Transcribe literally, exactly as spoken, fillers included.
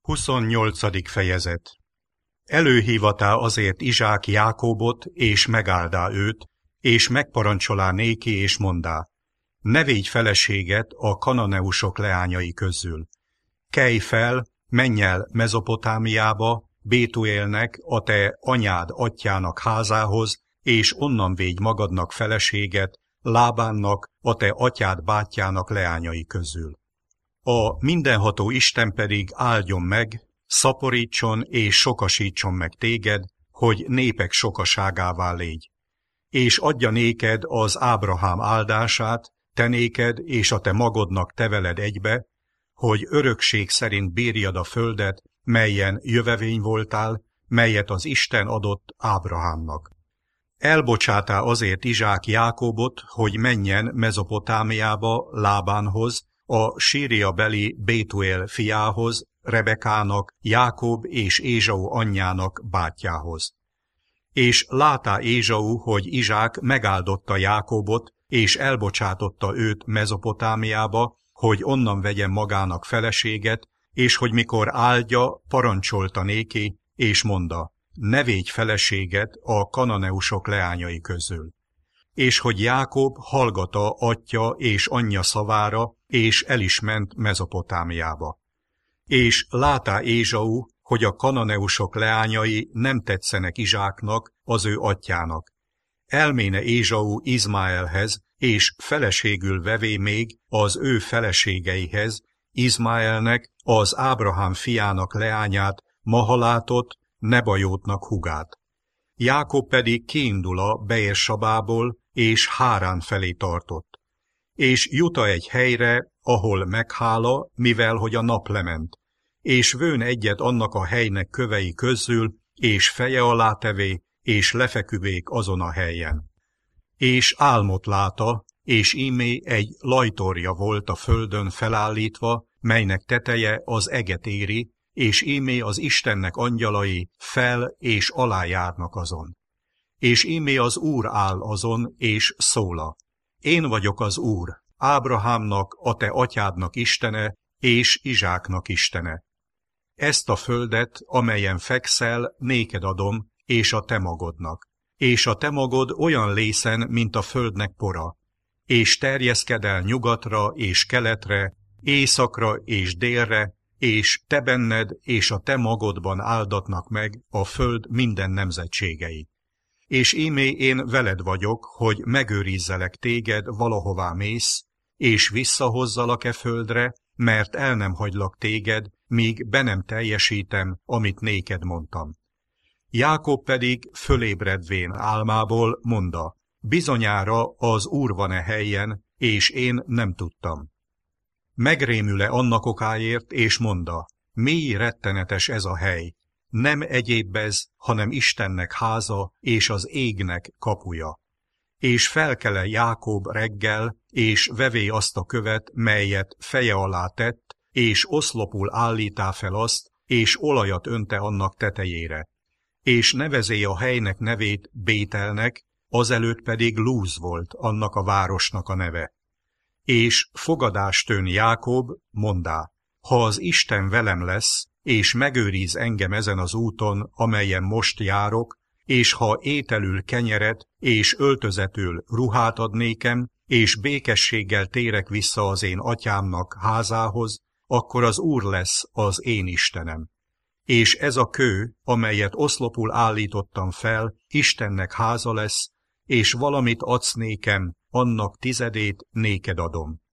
Huszonnyolcadik fejezet. Előhívatá azért Izsák Jákóbot, és megáldá őt, és megparancsolá néki, és mondá: ne védj feleséget a kananeusok leányai közül. Kelj fel, menj el Mezopotámiába, Bétuélnek, a te anyád atyjának házához, és onnan védj magadnak feleséget, Lábánnak, a te atyád bátyjának leányai közül. A mindenható Isten pedig áldjon meg, szaporítson és sokasítson meg téged, hogy népek sokaságává légy. És adja néked az Ábrahám áldását, te néked és a te magodnak te veled egybe, hogy örökség szerint bírjad a földet, melyen jövevény voltál, melyet az Isten adott Ábrahámnak. Elbocsátá azért Izsák Jákóbot, hogy menjen Mezopotámiába Lábánhoz, a Síria beli Bétuél fiához, Rebekának, Jákob és Ézsau anyjának bátyjához. És látá Ézsau, hogy Izsák megáldotta Jákóbot, és elbocsátotta őt Mezopotámiába, hogy onnan vegyen magának feleséget, és hogy mikor áldja, parancsolta néki, és mondta: ne védj feleséget a kananeusok leányai közül. És hogy Jákob hallgata atya és anyja szavára, és el is ment Mezopotámiába. És látá Ézsau, hogy a kananeusok leányai nem tetszenek Izsáknak, az ő atyának. Elméne Ézsau Izmáelhez, és feleségül vevé még az ő feleségeihez, Izmáelnek, az Ábrahám fiának leányát, Mahalátot, Nebajótnak hugát. Jákob pedig kiindul a Beérsabából, és Hárán felé tartott. És juta egy helyre, ahol meghála, mivel hogy a nap lement, és vőn egyet annak a helynek kövei közül, és feje alá tevé, és lefeküvék azon a helyen. És álmot láta, és ímé egy lajtorja volt a földön felállítva, melynek teteje az eget éri, és ímé az Istennek angyalai fel és alá járnak azon. És ímé az Úr áll azon, és szóla: én vagyok az Úr, Ábrahámnak, a te atyádnak Istene, és Izsáknak Istene. Ezt a földet, amelyen fekszel, néked adom, és a te magodnak. És a te magod olyan lészen, mint a földnek pora. És terjeszked el nyugatra és keletre, északra és délre, és te benned és a te magodban áldatnak meg a föld minden nemzetségei. És ímé én veled vagyok, hogy megőrizzelek téged valahová mész, és visszahozzalak e földre, mert el nem hagylak téged, míg be nem teljesítem, amit néked mondtam. Jákob pedig fölébredvén álmából mondta: bizonyára az Úr van-e helyen, és én nem tudtam. Megrémül-e annak okáért, és mondta: mély rettenetes ez a hely, nem egyéb ez, hanem Istennek háza, és az égnek kapuja. És felkele Jákob reggel, és vevé azt a követ, melyet feje alá tett, és oszlopul állítá fel azt, és olajat önte annak tetejére. És nevezé a helynek nevét Bételnek, azelőtt pedig Lúz volt annak a városnak a neve. És fogadástön Jákob mondá: ha az Isten velem lesz, és megőriz engem ezen az úton, amelyen most járok, és ha ételül kenyeret, és öltözetül ruhát ad nékem, és békességgel térek vissza az én atyámnak házához, akkor az Úr lesz az én Istenem. És ez a kő, amelyet oszlopul állítottam fel, Istennek háza lesz, és valamit adsz nékem, annak tizedét néked adom.